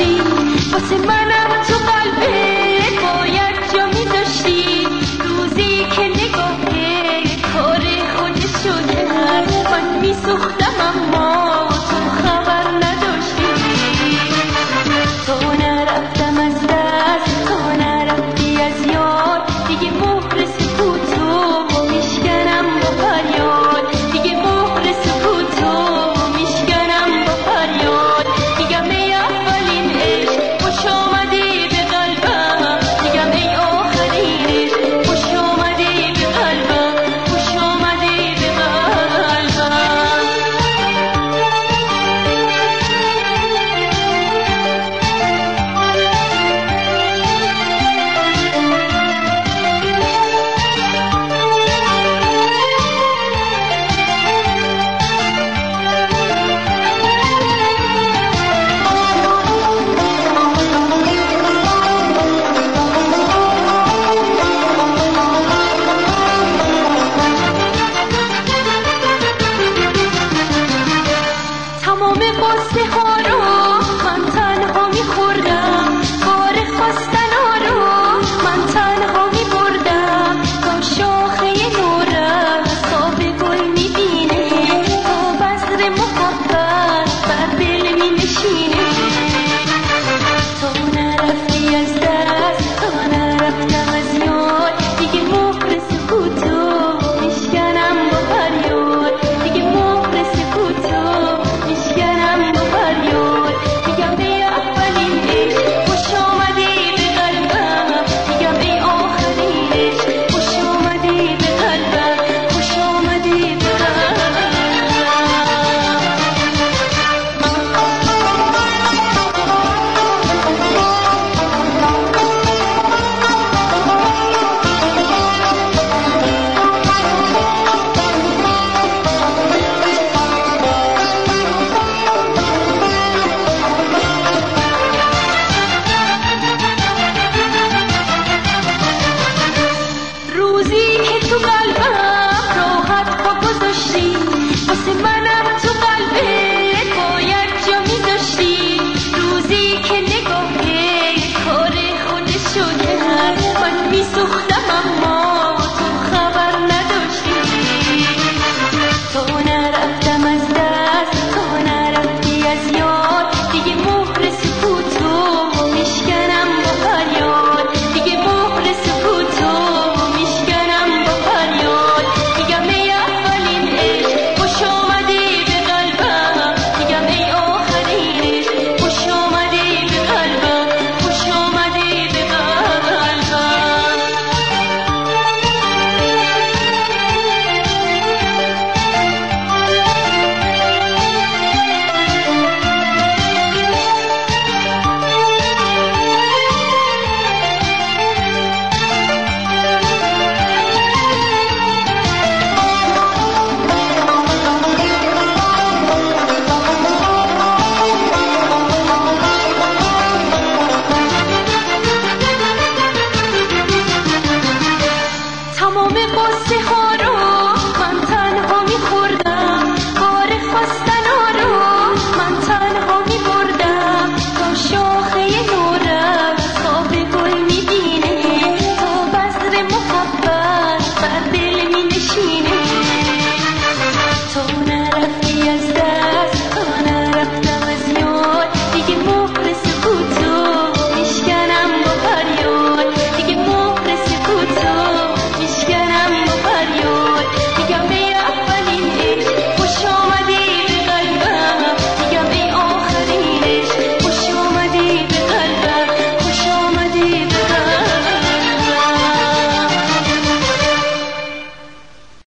نداشتی، واسه منم تو قلبت باید جا میذاشتی. روزی که نگاه کار خودشو کرد من میسوختم اما تو خبر نداشتی. تو نرفتم از دست، تو نرفتی از یاد، دیگه مهر سکوتو میشکنم با فریاد. دیگه مهر سکوتو میشکنم با فریاد. میگم ای اولین عشق خوش آمدی به قلبم، میگم ای آخرین عشق خوش آمدی به قلبم، خوش آمدی به قلبم. تمام قصه ها رو